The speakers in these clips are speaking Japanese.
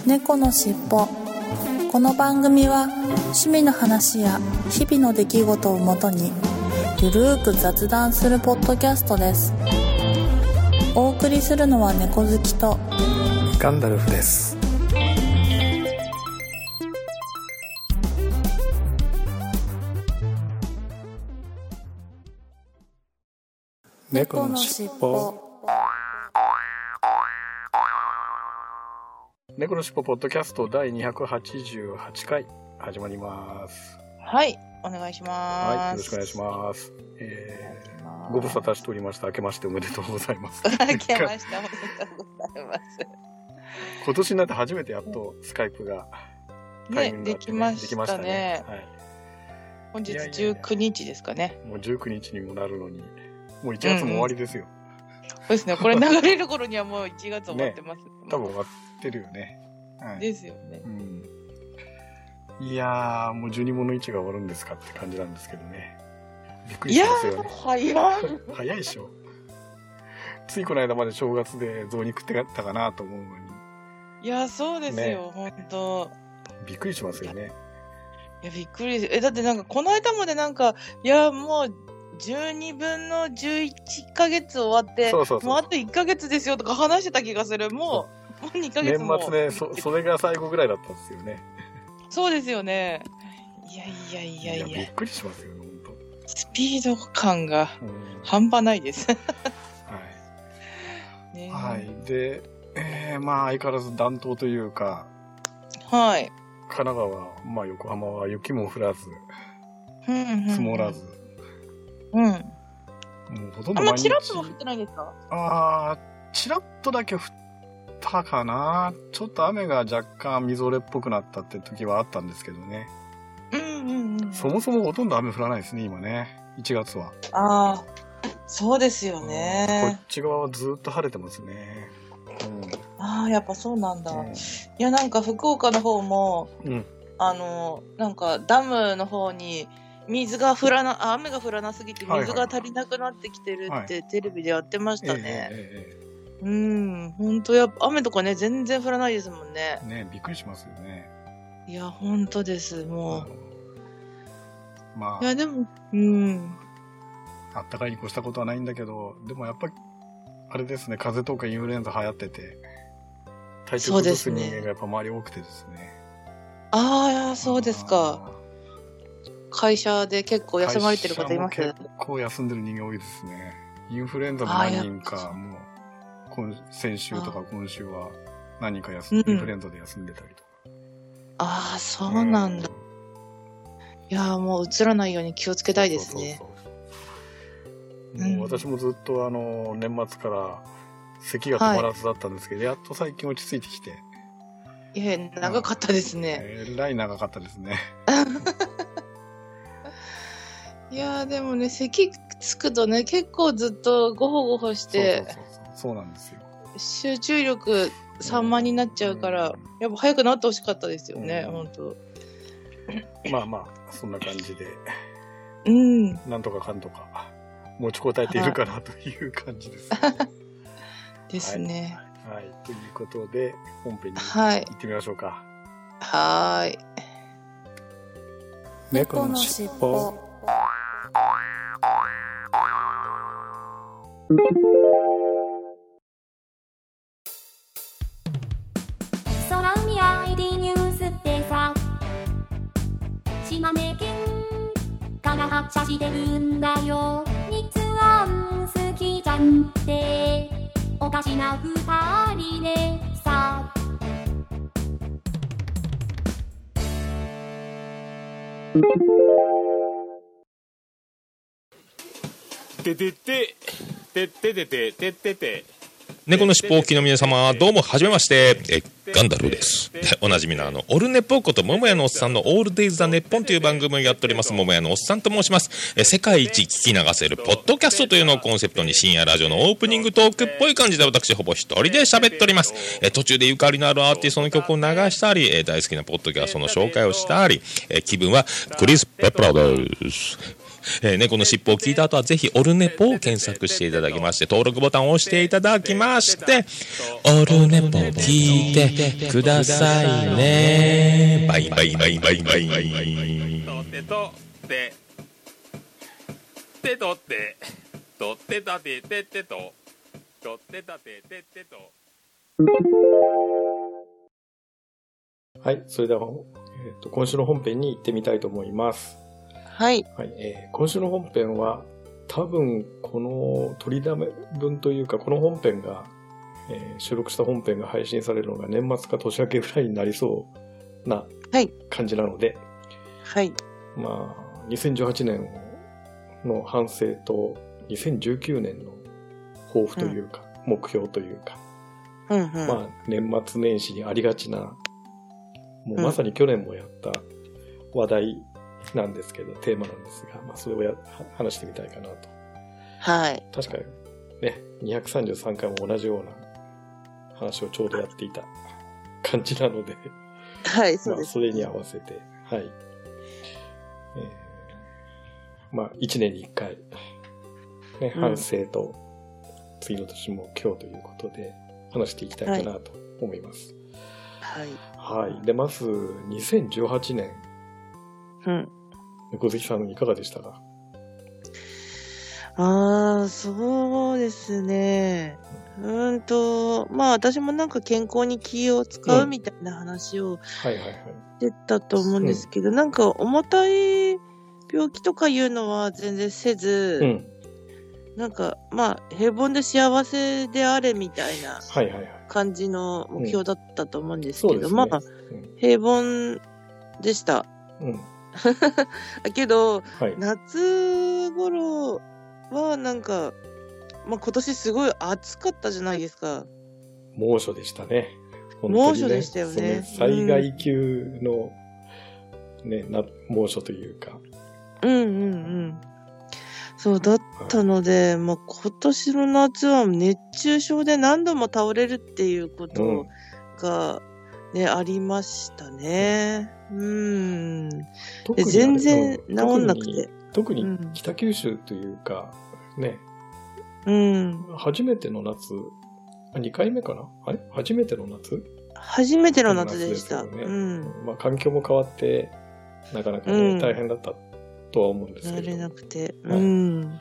猫のしっぽ。この番組は趣味の話や日々の出来事をもとにゆるーく雑談するポッドキャストです。お送りするのは猫好きとガンダルフです。猫のしっぽ。猫のしっぽポッドキャスト第288回始まります。 はい、お願いします。 はい、よろしくお願いします。ご無沙汰しておりました。明けましておめでとうございます。 明けましておめでとうございます。 今年になって初めてやっとスカイプがタイミングがあってね、 できましたね。 はい、 本日19日ですかね。 もう19日にもなるのに、もう1月も終わりですよ。 そうですね。これ流れる頃にはもう1月終わってます。 多分終わってるよね。 はい、ですよね。 いやー、もう12分の1が終わるんですかって感じなんですけどね。びっくりしますよね。 いやー、 早いでしょ。ついこの間まで正月で雑煮食ってたかなと思うのに。 いや、そうですよ、本当。 びっくりしますよね。 いや、びっくり。だってなんかこの間までなんか、いや、もう12分の11ヶ月終わって、そうもうあと1ヶ月ですよとか話してた気がする。もう2ヶ月も。 年末ね、それが最後ぐらいだったんですよね。 そうですよね。いや。 びっくりしますよね、本当。 スピード感が半端ないです。 はい。ね、はい。で、まあ相変わらず暖冬というか、 はい。 神奈川、まあ横浜は雪も降らず、積もらず、もうほとんど毎日。 チラッとも降ってないんですか？ チラッとだけ降ったかな。ちょっと雨が若干みぞれっぽくなったって時はあったんですけどね。そもそもほとんど雨降らないですね、今ね。1月は。 そうですよね。 こっち側はずっと晴れてますね。 やっぱそうなんだ。いや、なんか福岡の方も、なんかダムの方に雨が降らなすぎて水が足りなくなってきてるってテレビでやってましたね。本当やっぱ雨とかね、全然降らないですもんね。 ね、びっくりしますよね。 いや、本当です、もう。 まあ。 いや、でも、 あったかいに越したことはないんだけど、でもやっぱり、あれですね、風邪とかインフルエンザ流行ってて、体調崩す人間がやっぱ周り多くてですね。 そうですか。会社で結構休まれてる方います？ 結構休んでる人間多いですね。インフルエンザも何人か、もう、先週とか今週は何人かインフルエンザで休んでたりとか。 そうなんだ。いや、もう移らないように気をつけたいですね。 もう私もずっと年末から咳が止まらずだったんですけど、やっと最近落ち着いてきて。 いや、長かったですね。 えらい長かったですね。 いや、でもね、咳つくとね、結構ずっとゴホゴホして、 そうなんですよ。 集中力散漫になっちゃうから、やっぱ早くなってほしかったですよね、本当。 まあ、そんな感じで、なんとかかんとか持ちこたえているかなという感じです。 ですね。 はい、ということで本編に行ってみましょうか。 はい。 猫のしっぽ。 空海 ID ニュースってさ、島根県から発車してるんだよ。日安好きじゃんっておかしな二人でさ。 てててててててててて猫のしっぽおきの皆様、どうもはじめまして、ガンダルです。おなじみのオルネポこと桃屋のおっさんのオールデイズ・ザ・ネッポンという番組をやっております桃屋のおっさんと申します。世界一聞き流せるポッドキャストというのをコンセプトに深夜ラジオのオープニングトークっぽい感じで私ほぼ一人で喋っております。途中でゆかりのあるアーティストの曲を流したり、大好きなポッドキャストの紹介をしたり、気分はクリス・ペプラです。 猫の尻尾を聞いた後はぜひオルネポを検索していただきまして、登録ボタンを押していただきまして、オルネポ聞いてくださいね。バイバイバイバイバイ。 とってとってとってたてててととってたてててと。 はい、それでは、今週の本編に行ってみたいと思います。 はい。 はい、今週の本編は、多分、この取りだめ分というか、この本編が、収録した本編が配信されるのが年末か年明けぐらいになりそうな感じなので、 はい。 まあ、2018年の反省と、2019年の抱負というか、目標というか、まあ、年末年始にありがちな、もうまさに去年もやった話題なんですけど、テーマなんですが、まあ、それを話してみたいかなと。 はい。 確かにね、233回も同じような話をちょうどやっていた感じなので、 はい、そうです。 まあ、それに合わせて、はい。まあ、1年に1回、ね、反省と、次の年目標ということで、話していきたいかなと思います。 はい。 はい。で、まず、2018年。猫好きさんいかがでしたか？ そうですね。まあ私もなんか健康に気を使うみたいな話をしてたと思うんですけど、なんか重たい病気とかいうのは全然せず、なんかまあ平凡で幸せであれみたいな感じの目標だったと思うんですけど、まあ平凡でした。だけど、夏頃はなんか、まあ今年すごい暑かったじゃないですか。 猛暑でしたね。 猛暑でしたよね。 災害級の、ね、猛暑というか。 そうだったので、まあ今年の夏は熱中症で何度も倒れるっていうことが、ね、ありましたね。全然治んなくて。 特に北九州というか、ね。初めての夏、2回目かな？あれ？初めての夏？ 初めての夏でした。 まあ環境も変わって、なかなかね、大変だったとは思うんですけど。 慣れなくて。いやー、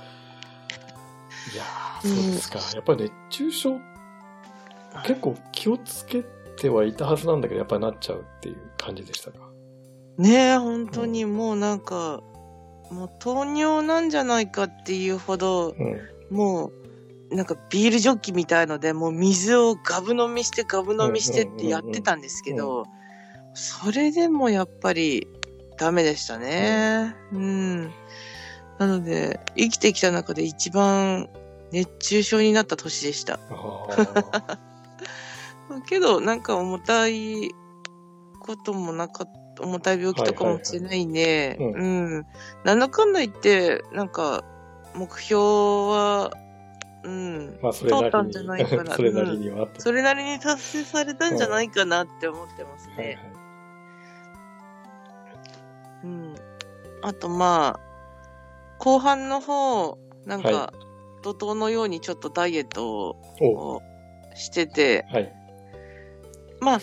そうですか。やっぱり熱中症、結構気をつけてはいたはずなんだけど、やっぱりなっちゃうっていう感じでしたか？ ねえ、本当にもうなんか、もう糖尿なんじゃないかっていうほど、もうなんかビールジョッキみたいので、もう水をガブ飲みしてガブ飲みしてってやってたんですけど、それでもやっぱりダメでしたね。なので、生きてきた中で一番熱中症になった年でした。けど、なんか重たいこともなかった、重たい病気とかもしてないんで、なんだかんだ言って、なんか、目標は、 まあ、 通ったんじゃないかな。 それなりには。 それなりに達成されたんじゃないかなって思ってますね。あと、まあ、後半の方、なんか、怒涛のようにちょっとダイエットをしてて、まあ、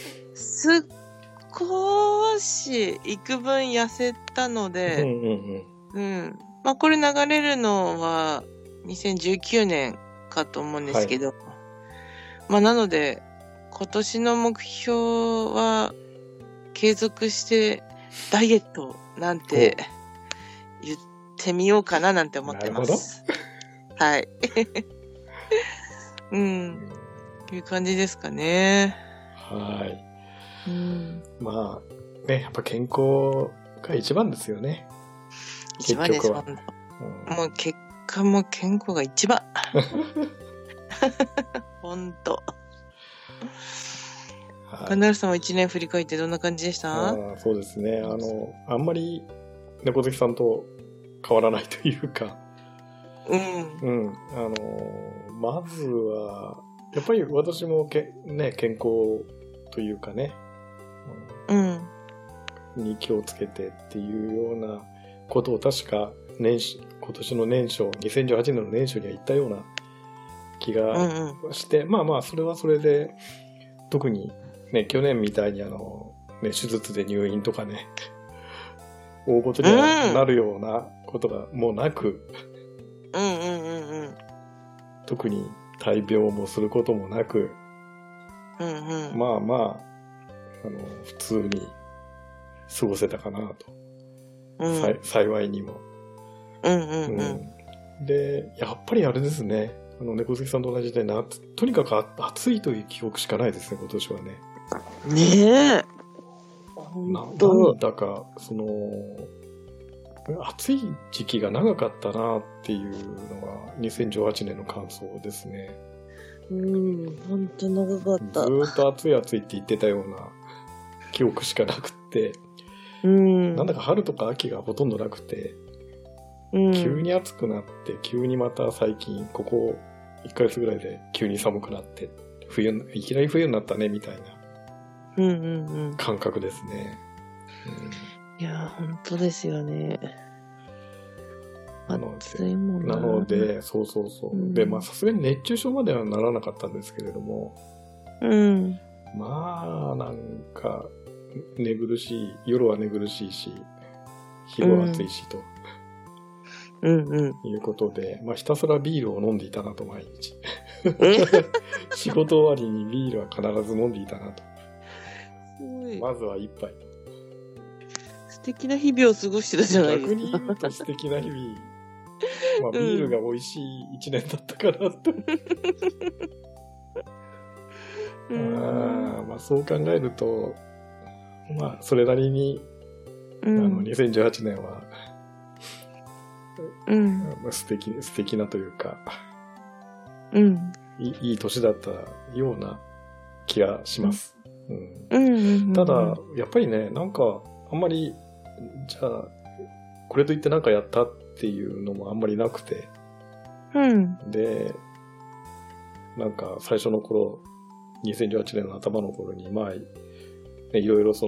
少し幾分痩せたので、まあこれ流れるのは2019年かと思うんですけど、まあなので今年の目標は継続してダイエットなんて言ってみようかななんて思ってます。はい。いう感じですかね。 はい。まあ、ね、やっぱ健康が一番ですよね。 一番です、もう結果も健康が一番。ほんと。カナルさんは1年振り返ってどんな感じでした？ そうですね。あんまり猫好きさんと変わらないというか。まずは、やっぱり私も健康というかね、に気をつけてっていうようなことを確か今年の年初、2018年の年初には行ったような気がして、まあそれはそれで、特にね、去年みたいにね、手術で入院とかね、大事になるようなことがもうなく、特に大病もすることもなく、まあ、普通に過ごせたかなと。幸いにも。で、やっぱりあれですね。猫好きさんと同じでとにかく暑いという記憶しかないですね、今年はね。 ねえ。 なんだか、暑い時期が長かったなっていうのが2018年の感想ですね。 本当長かった。 ずーっと暑いって言ってたような記憶しかなくって、なんだか春とか秋がほとんどなくて、急に暑くなって、急にまた最近、ここ1ヶ月ぐらいで急に寒くなって、いきなり冬になったね、みたいな感覚ですね。 いや、本当ですよね。 なので、そう。で、さすがに熱中症まではならなかったんですけれども、まあ、なんか、夜は寝苦しいし、昼は暑いしと。いうことで、ひたすらビールを飲んでいたなと、毎日。仕事終わりにビールは必ず飲んでいたなと。まずは一杯。 素敵な日々を過ごしてたじゃないですか。 逆に言うと素敵な日々。ビールが美味しい一年だったかなと。そう考えると、それなりに、2018年は、素敵なというか、いい年だったような気がします。ただ、やっぱりね、なんか、あんまり、じゃあ、これといってなんかやったっていうのもあんまりなくて、で、なんか最初の頃、2018年の頭の頃に、いろいろ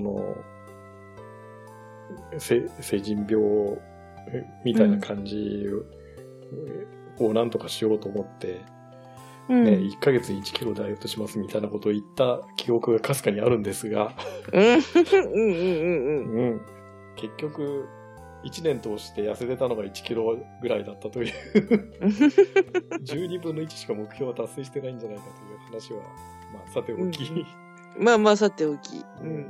成人病みたいな感じをなんとかしようと思って、1ヶ月に1キロダイエットしますみたいなことを言った記憶がかすかにあるんですが、結局1年通して痩せれたのが1キロぐらいだったという12分の1しか目標は達成してないんじゃないかという話はさておき、 さておき、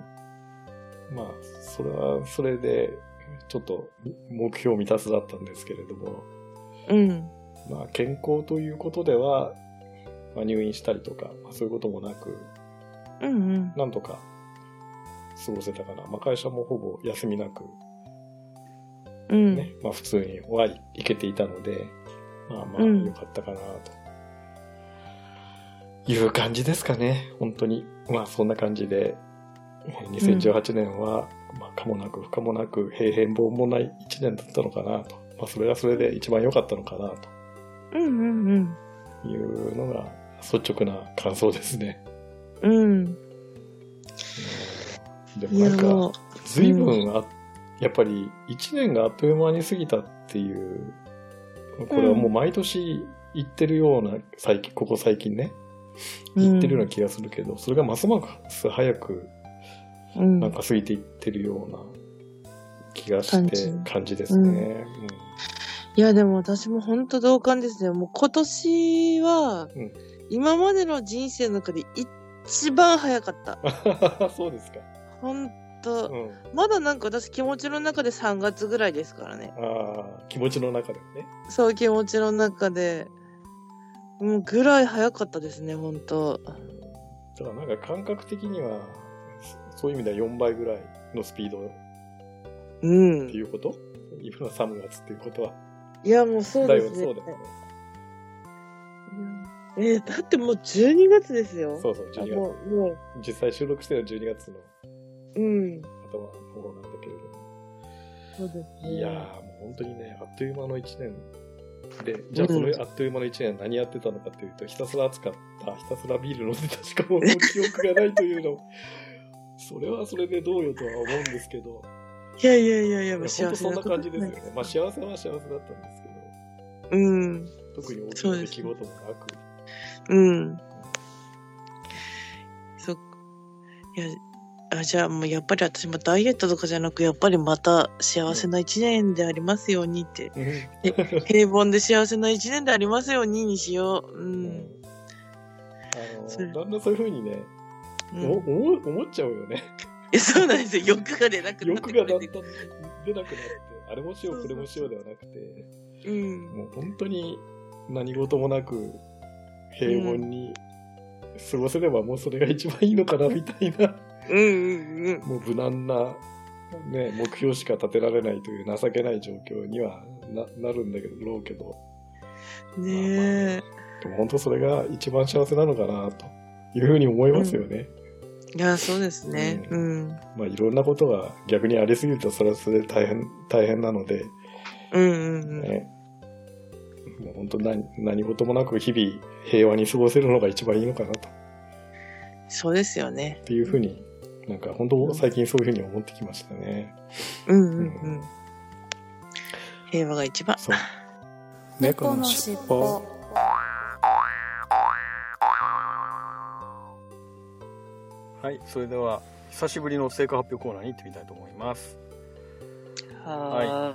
それはそれでちょっと目標未達だったんですけれども、健康ということでは、入院したりとか、そういうこともなく、なんとか過ごせたかな。会社もほぼ休みなく、普通に行けていたので、よかったかなという感じですかね。本当に。そんな感じで、2018年は、可もなく不可もなく平々凡もない1年だったのかなと。それがそれで一番良かったのかなと。いうのが率直な感想ですね。でもなんか、随分やっぱり1年があっという間に過ぎたっていう、これはもう毎年言ってるような、ここ最近ね、言ってるような気がするけど、それがますます早く、なんか過ぎていってるような気がして感じですね。 いやでも私も本当同感ですね。もう今年は、今までの人生の中で一番早かった。 そうですか。 本当、まだなんか私気持ちの中で3月ぐらいですからね。 気持ちの中でね。 そう、気持ちの中で。もうぐらい早かったですね、本当。 だからなんか感覚的には、そういう意味では4倍ぐらいのスピードっていうこと、今の3月っていうことは。 いや、もうそうですね。 そうだよね。 だってもう12月ですよ。 そう、12月。もう実際収録してるの12月の頭の方なんだけれども。 そうですね。 いやー、もう本当にね、あっという間の1年で、じゃあそのあっという間の1年何やってたのかっていうと、ひたすら暑かった、ひたすらビール飲んでたしかもう記憶がないというのそれはそれでどうよとは思うんですけど。 いやいやいやいや、 幸せなことないです。本当そんな感じですよね。まあ幸せは幸せだったんですけど。 うん。 特に大きな出来事もなく。 うん。いや、じゃあもうやっぱり私もダイエットとかじゃなく、やっぱりまた幸せな一年でありますようにって。平凡で幸せな一年でありますようににしよう。うん。 だんだんそういう風にね、思っちゃうよね。 そうなんですよ。欲が出なくなって。 欲がだんだん出なくなって、あれもしよう、これもしようではなくて、もう本当に何事もなく平凡に過ごせればもうそれが一番いいのかなみたいな。もう無難な、ね、目標しか立てられないという情けない状況には なるんだろうけど。 ねえ。 でも本当それが一番幸せなのかなというふうに思いますよね。 いや、そうですね。 まあいろんなことが逆にありすぎるとそれはそれで大変なので。ね、もう本当何事もなく日々平和に過ごせるのが一番いいのかなと。 そうですよね。 っていうふうになんか本当最近そういうふうに思ってきましたね。 平和が一番。 そう。猫のしっぽ。はい、それでは久しぶりの成果発表コーナーに行ってみたいと思います。はい、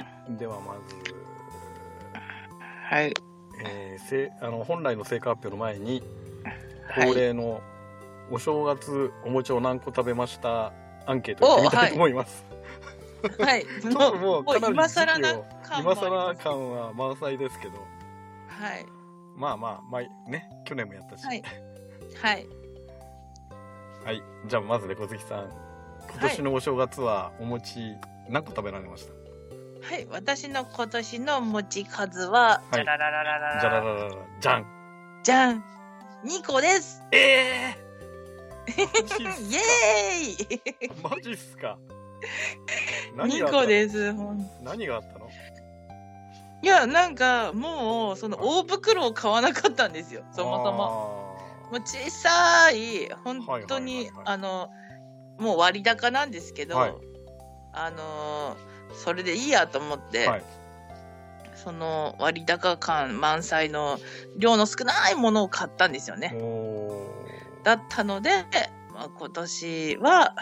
ではまず、 はい、 本来の成果発表の前に恒例のお正月お餅を何個食べましたアンケートを行ってみたいと思います。 はい、 もうかなり今更感は満載ですけど、 はい、 まあね、去年もやったし、 はい、 じゃあまず猫好きさん、今年のお正月はお餅何個食べられました？ はい、私の今年のお餅数は、じゃらららららら、 じゃんじゃん、2個です。 イエーイマジっすか。 2個です。 何があったの？ いや、なんかもうその大袋を買わなかったんですよ、そもそも。もう小さい本当にもう割高なんですけど、それでいいやと思って、その割高感満載の量の少ないものを買ったんですよね。だったので、今年は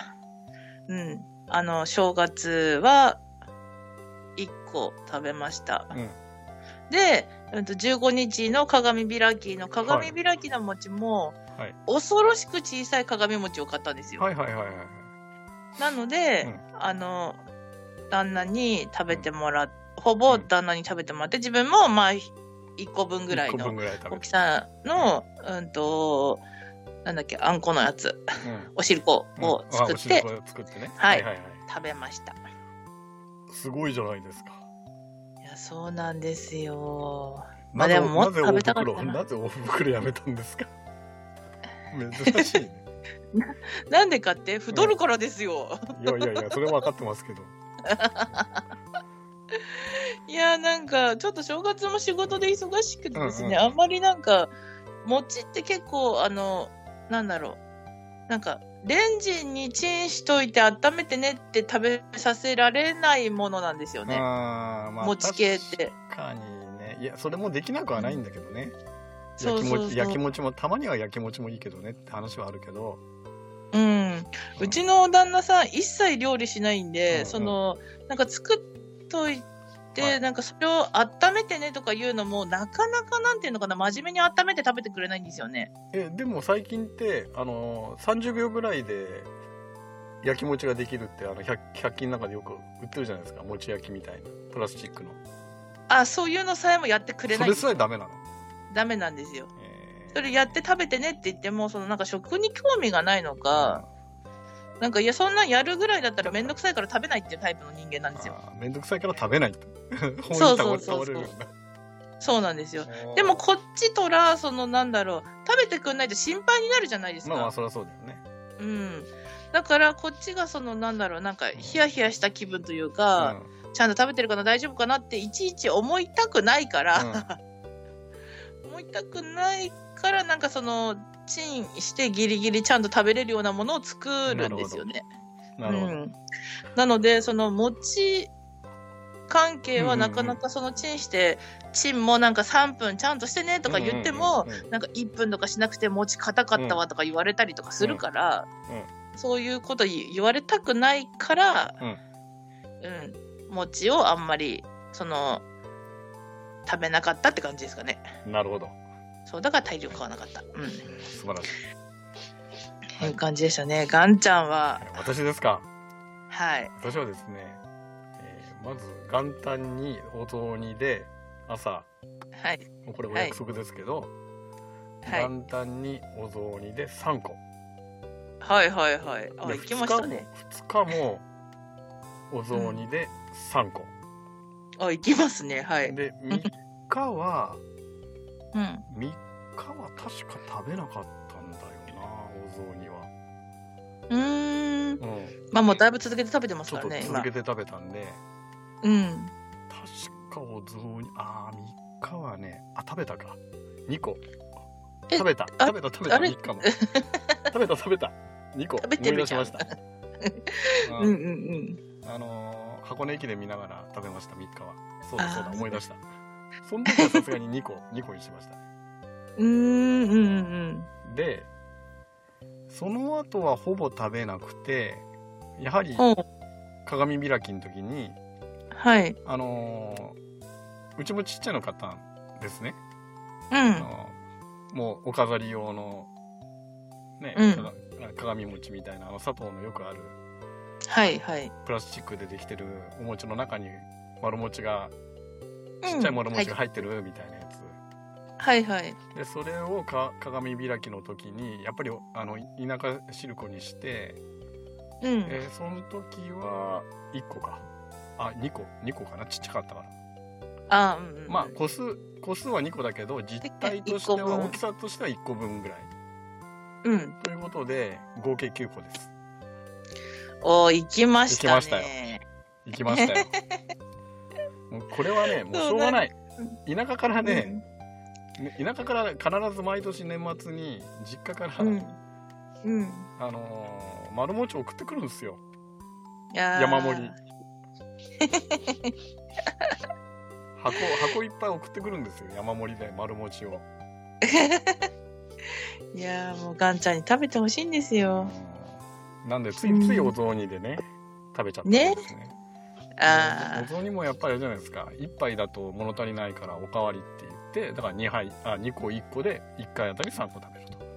正月は1個食べました。で、15日の鏡開きの餅も、恐ろしく小さい鏡餅を買ったんですよ。なので、旦那に食べてもらって、ほぼ旦那に食べてもらって、自分も1個分ぐらいの大きさの、なんだっけ、あんこのやつ、おしるこを作って、食べました。 すごいじゃないですか。 そうなんですよ。でももっと食べたかったな。 なぜ大袋やめたんですか？珍しいね。 なんでかって太るからですよ。 いやそれは分かってますけど。 いや、なんかちょっと正月も仕事で忙しくてですね、あんまりなんか餅って結構なんだろう、なんかレンジにチンしといて温めてねって食べさせられないものなんですよね。餅系って。 確かにね。いや、それもできなくはないんだけどね。焼き餅も、たまには焼き餅もいいけどねって話はあるけど。 うちの旦那さん一切料理しないんで、なんか作っといて、なんかそれを温めてねとか言うのも、なかなかなんていうのかな、真面目に温めて食べてくれないんですよね。 でも最近って、30秒ぐらいで焼き餅ができるって、100均の中でよく売ってるじゃないですか。餅焼きみたいな。プラスチックの。 そういうのさえもやってくれない。 それさえダメなの？ ダメなんですよ。それやって食べてねって言っても、なんか食に興味がないのか、なんか、いや、そんなんやるぐらいだったらめんどくさいから食べないっていうタイプの人間なんですよ。 めんどくさいから食べないと。 そうなんですよ。でもこっちとら、なんだろう、食べてくんないと心配になるじゃないですか。 そりゃそうだよね。 だから、こっちがなんだろう、なんか、ヒヤヒヤした気分というか、ちゃんと食べてるかな、大丈夫かなっていちいち思いたくないから、なんかチンしてギリギリちゃんと食べれるようなものを作るんですよね。 なるほど。 なので、その餅関係はなかなかそのチンして、チンもなんか3分ちゃんとしてねとか言っても、なんか1分とかしなくて餅硬かったわとか言われたりとかするから、そういうこと言われたくないから、餅をあんまり、食べなかったって感じですかね。 なるほど。 そう、だから体力買わなかった。 素晴らしい。 という感じでしたね。ガンちゃんは。 私ですか。 はい。 私はですね、まず元旦にお雑煮で朝、 はい。 もうこれお約束ですけど、元旦にお雑煮で3個。 はいはいはい。あ、行きましたね。 2日もお雑煮で3個。 あ、行きますね。はい。 で、3日は、 3 日は確か食べなかったんだよな、お雑煮は。 まあもうだいぶ続けて食べてますからね、 ちょっと続けて食べたんで。確かお雑煮、3日はね、食べたか。2個。食べた、3日も。食べた。2個。思い出しました。箱根駅伝見ながら食べました、3日は。そうだ、思い出した。その時はさすがに2個にしましたね。で、その後はほぼ食べなくて、やはり鏡開きの時に、 はい。 うちもちっちゃいの買ったんですね。もうお飾り用のね、鏡餅みたいな佐藤のよくある、 はいはい。 プラスチックでできてるお餅の中に丸餅が、ちっちゃい丸餅が入ってるみたいなやつ。 はいはい。 でそれを鏡開きの時にやっぱり田舎汁粉にして、その時は1個か2個かな、ちっちゃかったから。まあ個数は2個だけど実態としては大きさとしては1個分ぐらい。ということで合計9個です。 行きましたね。行きましたよ。もうこれはね、もうしょうがない。田舎からね、田舎から必ず毎年年末に実家から、丸餅を送ってくるんですよ。山盛り。箱いっぱい送ってくるんですよ、山盛りで丸餅を。 いやー、もうガンちゃんに食べてほしいんですよ。 なんでついお雑煮でね、食べちゃったんですね。お雑煮もやっぱりあれじゃないですか、1杯だと物足りないからおかわりって言って、だから2個1個で1回あたり3個食べると。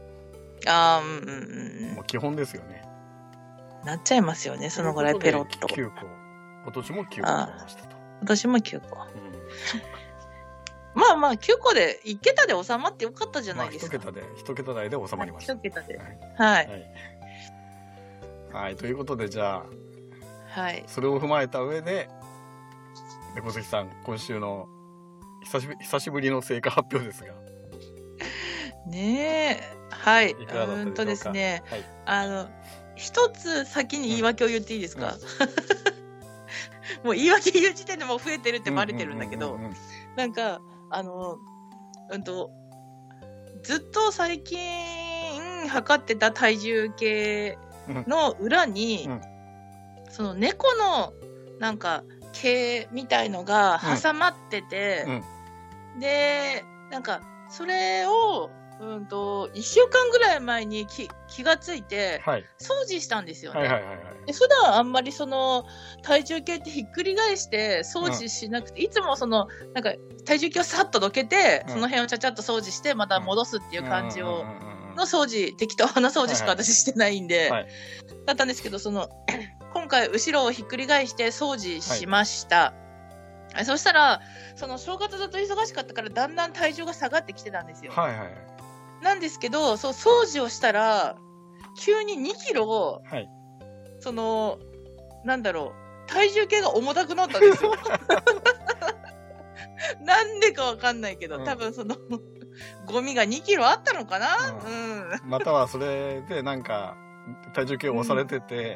もう基本ですよね。 なっちゃいますよね、そのぐらいペロッと。 9個。今年も9個食べましたと。 今年も9個。まあまあ9個で1桁で収まってよかったじゃないですか。 1桁台で収まりました。 1桁で。はい。 はい、ということでじゃあ、 はい。 それを踏まえた上で、猫関さん、今週の久しぶりの成果発表ですが。 ねえ、はい。ですね、一つ先に言い訳を言っていいですか？もう言い訳言う時点でもう増えてるってバレてるんだけど、なんか、ずっと最近測ってた体重計の裏に、その猫のなんか毛みたいのが挟まってて、で、なんかそれを1週間ぐらい前に気がついて、掃除したんですよね。で普段あんまりその体重計ってひっくり返して掃除しなくて、いつもそのなんか体重計をさっとどけて、その辺をちゃちゃっと掃除してまた戻すっていう感じを、の掃除、適当な掃除しか私してないんで、だったんですけど、今回後ろをひっくり返して掃除しました。そしたら、その正月ずっと忙しかったからだんだん体重が下がってきてたんですよ。なんですけど、そう掃除をしたら急に2キロ、なんだろう、体重計が重たくなったんですよ。なんでかわかんないけど、多分ゴミが2キロあったのかな。 またはそれでなんか体重計を押されてて、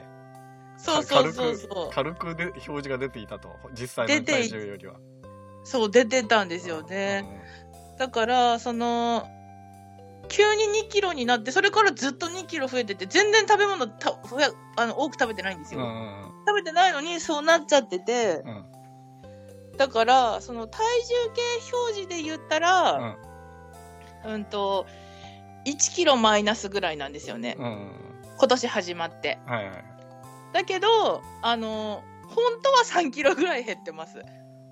軽く表示が出ていたと、実際の体重よりは。そう、 出てたんですよね。だから急に2キロになって、それからずっと2キロ増えてて、全然食べ物多く食べてないんですよ。食べてないのにそうなっちゃってて、だから、その体重計表示で言ったら、1キロマイナスぐらいなんですよね。今年始まって。だけど、本当は3キロぐらい減ってます。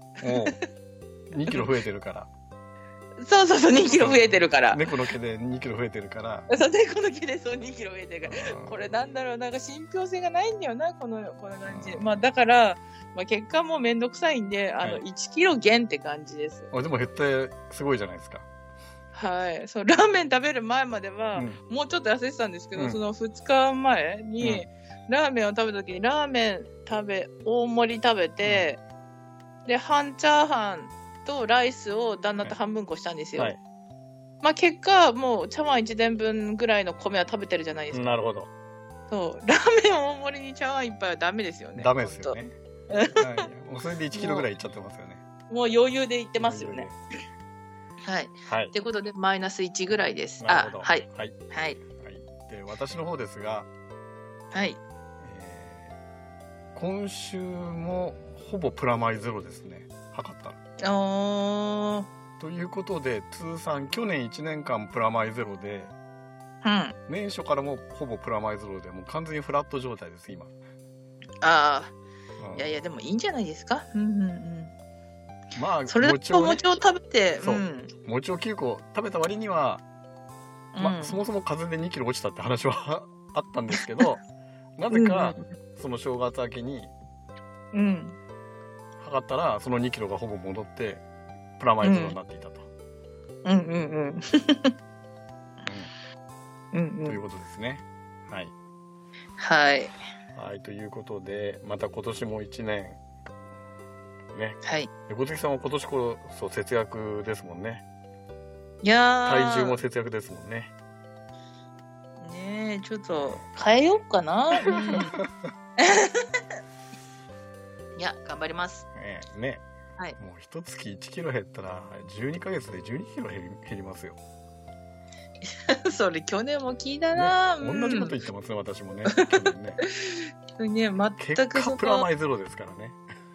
2キロ増えてるから。 そう、2キロ増えてるから。 猫の毛で2キロ増えてるから。 そう、猫の毛でそう2キロ増えてるから。これなんだろう、なんか信憑性がないんだよな、この感じ。まあだから、結果もめんどくさいんで、1キロ減って感じです。 でも減ってすごいじゃないですか。 はい。そう、ラーメン食べる前までは、もうちょっと痩せてたんですけど、その2日前に、ラーメンを食べた時に、ラーメン大盛り食べて、で、半チャーハンとライスを旦那と半分こしたんですよ。まあ結果、もう茶碗1膳分ぐらいの米は食べてるじゃないですか。 なるほど。 そう、ラーメン大盛りに茶碗1杯はダメですよね。 ダメですよね。もうそれで1キロぐらいいっちゃってますよね。 もう余裕でいってますよね。はい。ということで、マイナス1ぐらいです。 なるほど。 はい。 で、私の方ですが、今週もほぼプラマイゼロですね。測ったの。ということで、通算去年1年間プラマイゼロで、年初からもほぼプラマイゼロで、もう完全にフラット状態です、今。 いや、でもいいんじゃないですか。 まあ、 それだと餅を食べて、 餅を9個食べた割には、そもそも風邪で2キロ落ちたって話はあったんですけど、なぜか、その正月明けに、測ったら、その2キロがほぼ戻って、プラマイゼロになっていたと。ということですね。はい。ということで、また今年も1年、ね。小月さんは今年こそ節約ですもんね。体重も節約ですもんね。 ねえ、ちょっと変えようかな。いや、頑張ります。 ね。もう一月1キロ減ったら、12ヶ月で12キロ減りますよ。 それ去年も聞いたな。 同じこと言ってますね、私もね。去年ね。 全く結果プラマイゼロですからね。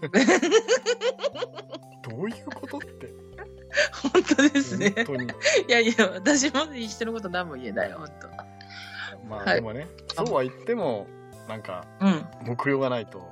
どういうことって。 本当ですね。 本当に。 いや、私も一緒のこと何も言えない、本当。 まあでもね、そうは言っても、なんか、目標がないと。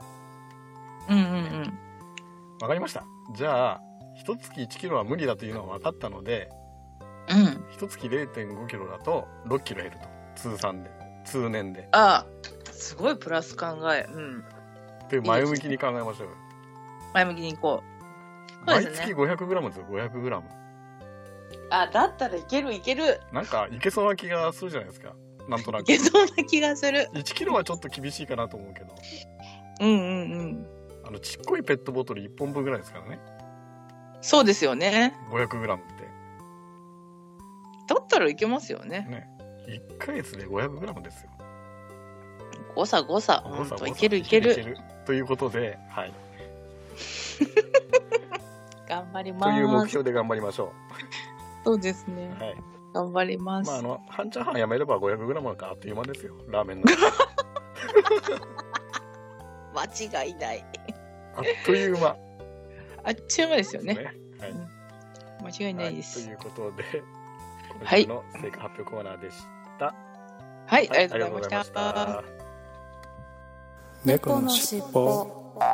わかりました。じゃあ、一月1キロは無理だというのは分かったので、一月 0.5 キロだと6キロ減ると。通年で。 すごいプラス考え。 で、前向きに考えましょうよ。 前向きにいこう。毎月 500g ですよ、500g。 だったらいける。 なんか、いけそうな気がするじゃないですか。なんとなく。 いけそうな気がする。 1キロはちょっと厳しいかなと思うけど。ちっこいペットボトル1本分ぐらいですからね。 そうですよね。 500g って。 だったらいけますよね。 1ヶ月で 500g ですよ。 誤差。いける。 ということで、 頑張ります。 という目標で頑張りましょう。 そうですね。頑張ります。 半チャーハンやめれば 500g かあっという間ですよ。ラーメンの。 間違いない。 あっという間。 あっちゅう間ですよね。間違いないです。 ということで、今週の成果発表コーナーでした。 ありがとうございました。 猫のしっぽ。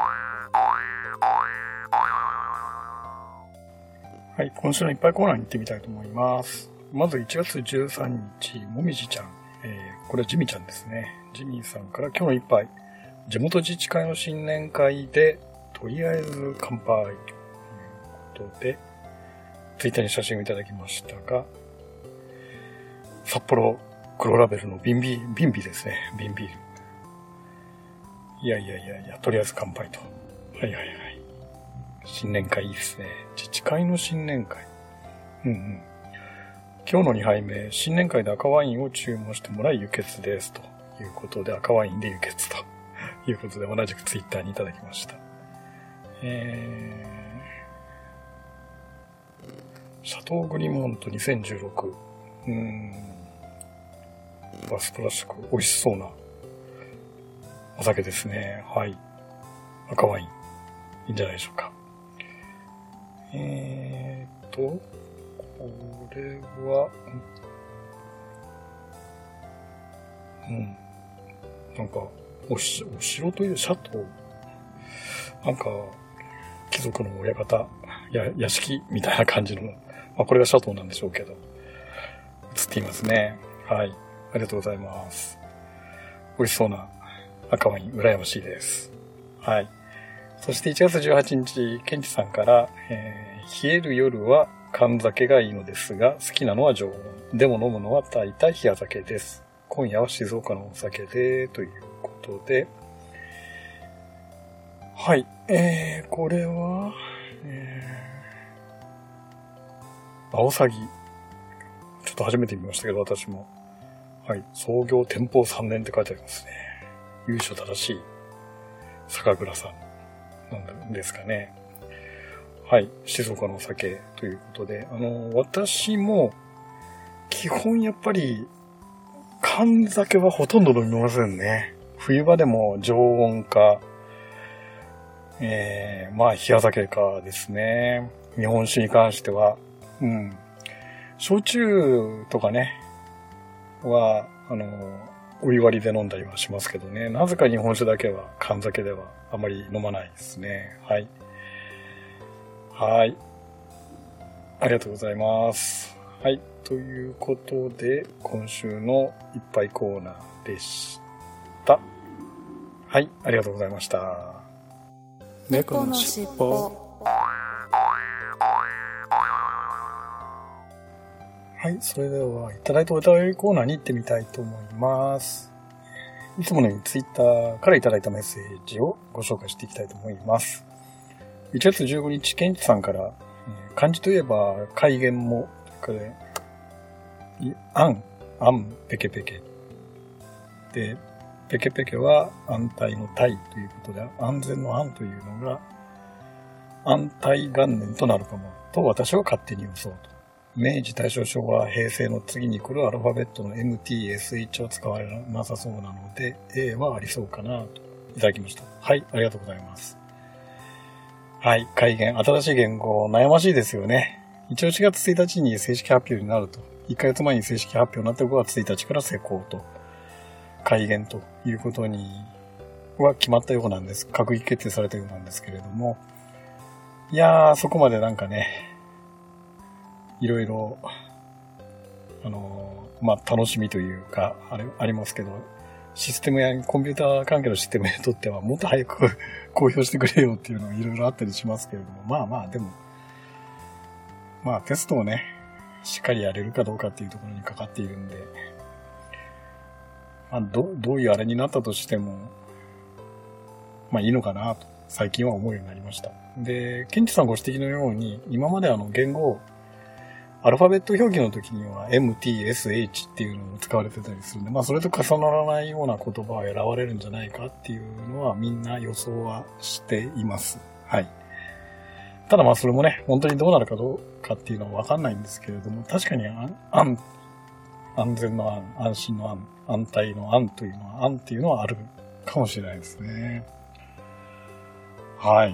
今週のいっぱいコーナーに行ってみたいと思います。まず1月13日、もみじちゃん。これはジミちゃんですね。ジミーさんから今日の一杯。地元自治会の新年会で、とりあえず乾杯ということで、ツイッターに写真をいただきましたが、札幌黒ラベルの瓶ビですね。瓶ビール。いや、とりあえず乾杯と。新年会いいですね。自治会の新年会。今日の2杯目、新年会で赤ワインを注文してもらい輸血です。ということで、赤ワインで輸血ということで、同じくツイッターにいただきました。シャトーグリモント2016。 素晴らしく美味しそうなお酒ですね。はい。赤ワイン、いいんじゃないでしょうか。これは、なんか、お城というシャトー、なんか、貴族の親方、屋敷みたいな感じの、これがシャトーなんでしょうけど、映っていますね。はい。ありがとうございます。美味しそうな赤ワイン、羨ましいです。はい。そして1月18日、ケンチさんから、冷える夜は缶酒がいいのですが、好きなのは常温。でも飲むのは大体冷や酒です。今夜は静岡のお酒で、ということで。はい。これは、アオサギ。ちょっと初めて見ましたけど、私も。はい。創業天保3年って書いてありますね。由緒正しい酒蔵さんなんですかね。はい。静岡のお酒ということで、私も基本やっぱり缶酒はほとんど飲みませんね。冬場でも常温か、冷や酒かですね。日本酒に関しては、焼酎とかね、は、お湯割りで飲んだりはしますけどね。なぜか日本酒だけは缶酒ではあまり飲まないですね。はい。はい。ありがとうございます。はい。ということで、今週のいっぱいコーナーでした。はい。ありがとうございました。 猫のしっぽ。 はい。それでは、いただいたお便りコーナーに行ってみたいと思います。いつものようにツイッターからいただいたメッセージをご紹介していきたいと思います。1月15日、ケンチさんから、漢字といえば、海源も、ペケペケ。で、ペケペケは安泰の泰ということで、安全の安というのが、安泰元年となるかも、と私は勝手に予想と。明治、大正、昭和、平成の次に来るアルファベットの MT、SH は使われなさそうなので、A はありそうかなといただきました。はい、ありがとうございます。はい、改元、新しい言語、悩ましいですよね。一応4月1日に正式発表になると。1ヶ月前に正式発表になって5月1日から施行と。改元ということには決まったようなんです。閣議決定されたようなんですけれども。いやー、そこまでなんかね、いろいろ、楽しみというか、ありますけど、システムやコンピューター関係のシステムにとってはもっと早く公表してくれよっていうのがいろいろあったりしますけれども、でも、テストをね、しっかりやれるかどうかっていうところにかかっているんで、どういうあれになったとしても、いいのかなと、最近は思うようになりました。で、ケンチさんご指摘のように、今まで言語、アルファベット表記の時には MT、SH っていうのも使われてたりするんで、それと重ならないような言葉を選ばれるんじゃないかっていうのはみんな予想はしています。はい。ただそれもね、本当にどうなるかどうかっていうのはわかんないんですけれども、確かに安全の安、安心の安、安泰の安というのは、安っていうのはあるかもしれないですね。はい。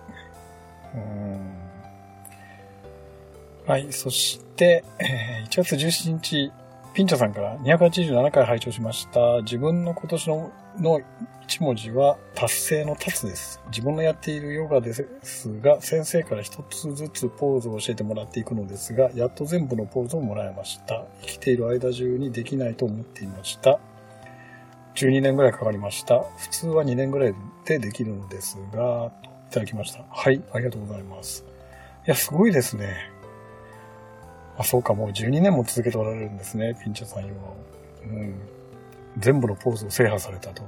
はい。そして、1月17日、ピンチャさんから287回拝聴しました。自分の今年の1文字は達成の達です。自分のやっているヨガですが、先生から一つずつポーズを教えてもらっていくのですが、やっと全部のポーズをもらいました。生きている間中にできないと思っていました。12年ぐらいかかりました。普通は2年ぐらいでできるのですが、といただきました。はい、ありがとうございます。いや、すごいですね。そうか、もう12年も続けておられるんですね、ピンチャさんよ。全部のポーズを制覇されたと。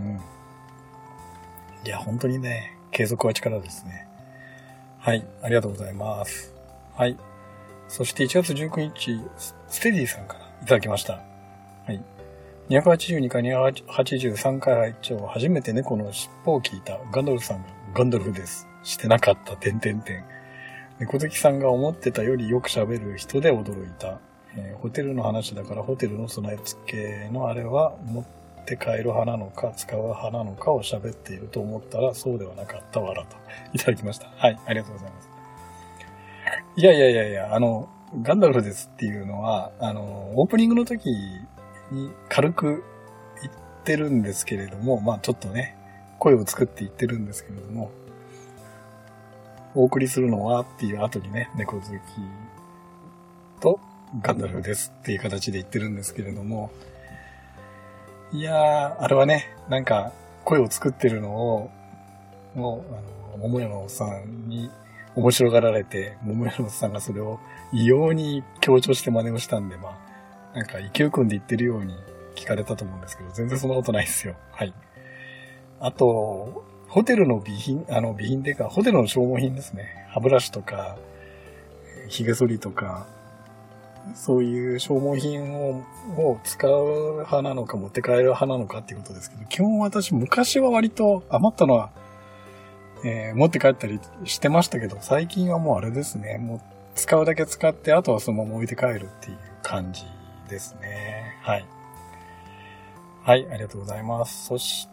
いや、本当にね、継続は力ですね。はい、ありがとうございます。はい。そして1月19日、ステディさんからいただきました。はい。282回、283回拝聴、初めて猫の尻尾を聞いたガンドルフさんがガンドルフです。してなかった、猫好きさんが思ってたよりよく喋る人で驚いた。 ホテルの話だからホテルの備え付けのあれは持って帰る派なのか使う派なのかを喋っていると思ったらそうではなかったわらといただきました。はい、ありがとうございます。いや、ガンダルフですっていうのは、オープニングの時に軽く言ってるんですけれども、まあちょっとね、声を作って言ってるんですけれども、お送りするのはっていう後にね、猫好きとガンダルフですっていう形で言ってるんですけれども、いやー、あれはね、なんか声を作ってるのを、桃屋のおっさんに面白がられて、桃屋のおっさんがそれを異様に強調して真似をしたんで、まあ、なんか勢い込んで言ってるように聞かれたと思うんですけど、全然そんなことないですよ。はい。あと、ホテルの備品っていうか、ホテルの消耗品ですね。歯ブラシとか、髭剃りとか、そういう消耗品を使う派なのか持って帰る派なのかっていうことですけど、基本私昔は割と余ったのは、持って帰ったりしてましたけど、最近はもうあれですね。もう使うだけ使って、あとはそのまま置いて帰るっていう感じですね。はい。はい、ありがとうございます。そして、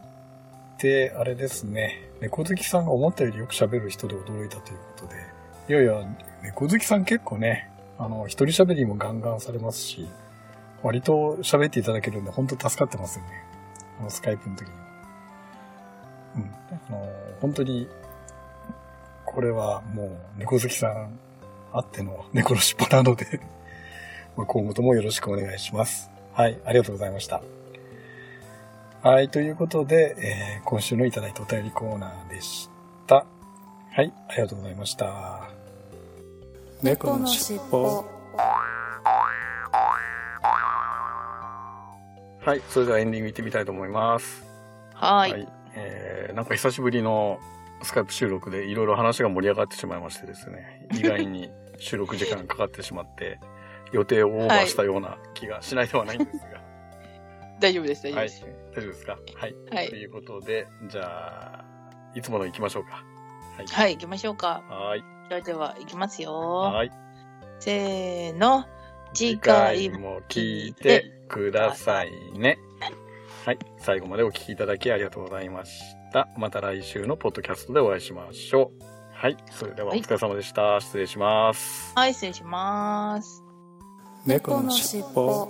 あれですね。猫好きさんが思ったよりよく喋る人で驚いたということで。いやいや、猫好きさん結構ね、一人喋りもガンガンされますし、割と喋っていただけるんで、本当助かってますよね。スカイプの時に。本当に、これはもう猫好きさんあっての猫のしっぽなので、今後ともよろしくお願いします。はい、ありがとうございました。はい、ということで、今週のいただいたお便りコーナーでした。はい、ありがとうございました。 猫のしっぽ。 はい、それではエンディング行ってみたいと思います。 はい。 なんか久しぶりのスカイプ収録でいろいろ話が盛り上がってしまいましてですね、意外に収録時間かかってしまって、予定をオーバーしたような気がしないではないんですが。 大丈夫です、大丈夫です。 はい、大丈夫ですか。はい。 はい。 ということで、じゃあ、いつもの行きましょうか。 はい。はい、行きましょうか。 はい。 それでは行きますよ。 はい。 せーの。 次回も聞いてくださいね。はい。最後までお聞きいただきありがとうございました。また来週のポッドキャストでお会いしましょう。はい。それではお疲れ様でした。はい、失礼します。 はい、失礼します。 猫のしっぽ。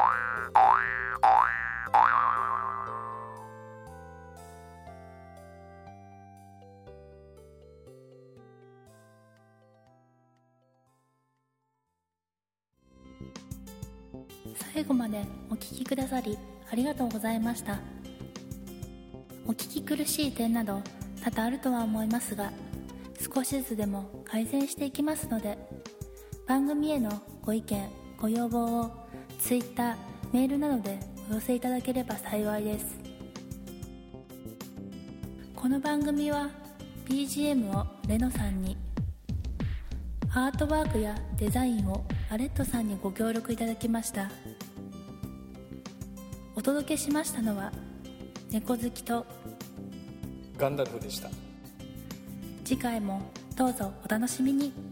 最後までお聞きくださりありがとうございました。お聞き苦しい点など多々あるとは思いますが、少しずつでも改善していきますので、番組へのご意見ご要望を Twitter、メールなどでお寄せいただければ幸いです。この番組は BGM をレノさんに、アートワークやデザインをアレットさんにご協力いただきました。お届けしましたのは猫好きとガンダルフでした。 次回もどうぞお楽しみに。